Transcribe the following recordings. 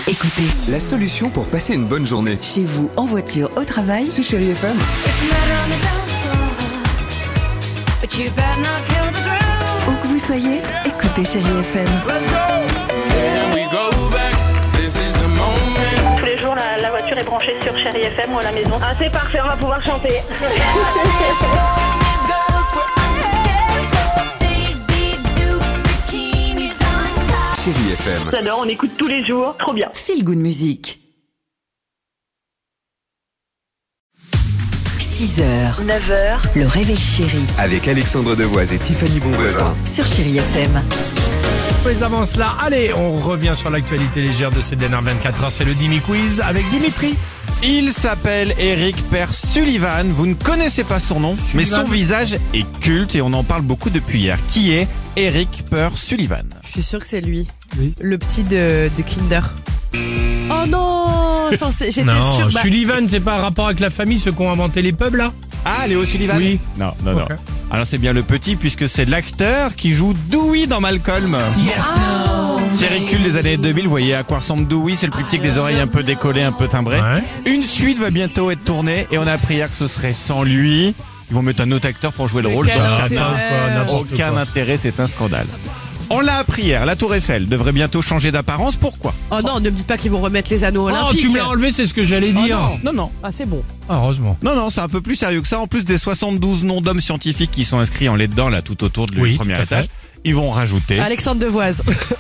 Écoutez, La solution pour passer une bonne journée. chez vous, en voiture, au travail, C'est Chérie FM. où que vous soyez, écoutez Chérie FM. Tous les jours, la voiture est branchée sur Chérie FM ou à la maison. Ah, c'est parfait, on va pouvoir chanter. Chérie FM. J'adore, on écoute tous les jours, trop bien. Feel Good Music. 6h, 9h, le réveil chéri Avec Alexandre Devoise et Tiffany Bonvoisin. sur Chérie FM. Les avances là. Allez, on revient sur l'actualité légère de ces dernières 24 heures. C'est le Dimi Quiz avec Dimitri. Il s'appelle Eric Per Sullivan. Vous ne connaissez pas son nom, mais son visage est culte et on en parle beaucoup depuis hier. Qui est Eric Per Sullivan? Je suis sûre que c'est lui. Oui. Le petit de Kinder. Oh non, j'étais Non, sûre. Sullivan, c'est pas un rapport avec la famille, ceux qui ont inventé les pubs là? Ah, Léo Sullivan? Oui. Non. Ok. Alors c'est bien le petit puisque c'est l'acteur qui joue Dewey dans Malcolm. Série culte des années 2000, vous voyez à quoi ressemble Dewey, c'est le plus petit avec des oreilles un peu décollées, un peu timbrées. Ouais. Une suite va bientôt être tournée et on a appris hier que ce serait sans lui. Ils vont mettre un autre acteur pour jouer le rôle. quel Ça n'a intérêt. N'importe aucun quoi. intérêt, c'est un scandale. On l'a appris hier, la Tour Eiffel devrait bientôt changer d'apparence. Pourquoi? Oh non, ne me dites pas qu'ils vont remettre les anneaux Oh, olympiques. tu me l'as enlevé, c'est ce que j'allais Oh dire. non. Non. Ah, c'est bon. Ah, heureusement. Non, c'est un peu plus sérieux que ça. En plus des 72 noms d'hommes scientifiques qui sont inscrits en lettres d'or là tout autour du Oui, premier tout à fait. étage, ils vont rajouter Alexandre Devoise.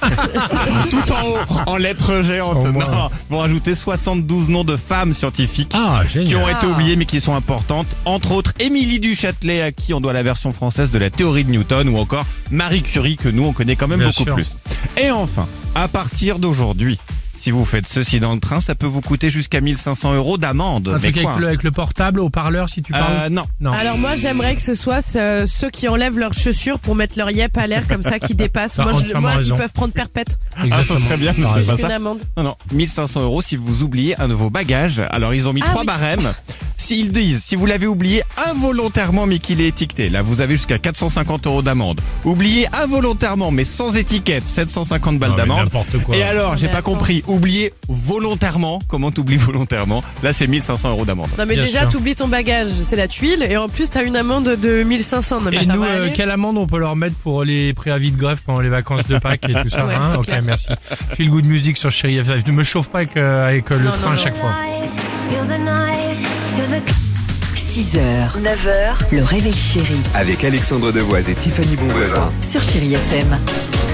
tout en haut, en lettres géantes. Au moins. Non, ils vont rajouter 72 noms de femmes scientifiques Ah, génial. qui ont été oubliées mais qui sont importantes. Entre autres, Émilie du Châtelet à qui on doit la version française de la théorie de Newton ou encore Marie Curie que nous on connaît quand même Bien beaucoup sûr. plus. Et enfin, à partir d'aujourd'hui, si vous faites ceci dans le train, ça peut vous coûter jusqu'à 1500 € d'amende. Un Mais truc quoi avec le portable, au parleur, si tu parles. Non. Non. Alors moi, j'aimerais que ce soit ceux qui enlèvent leurs chaussures pour mettre leur yep à l'air comme ça, qui dépassent. T'as Moi, entièrement ils raison. peuvent prendre perpète. Exactement. ça serait bien, mais T'as c'est raison. pas Plus ça. qu'une amende. Non, 1500 € si vous oubliez un de vos bagages. Alors ils ont mis Ah 3 oui. barèmes. S'ils disent, si vous l'avez oublié involontairement mais qu'il est étiqueté, là vous avez jusqu'à 450 € d'amende. Oublié involontairement mais sans étiquette, 750 balles Non, mais d'amende. n'importe quoi. Et alors, Non, j'ai mais pas attends. compris, oublié volontairement, comment t'oublies volontairement? Là c'est 1500 € d'amende. Non mais Bien déjà, sûr. t'oublies ton bagage, c'est la tuile, et en plus t'as une amende de 1500. Non mais Et ça nous, va aller. quelle amende on peut leur mettre pour les préavis de grève pendant les vacances de Pâques et tout ça? Ouais, Hein, c'est ok, clair. merci. Feel Good Music sur Chérie FM. Ne me chauffe pas avec le Non, train non, à non. chaque fois. 6h, 9h, le réveil chéri Avec Alexandre Devoise et Tiffany Bonvoisin. sur Chérie FM.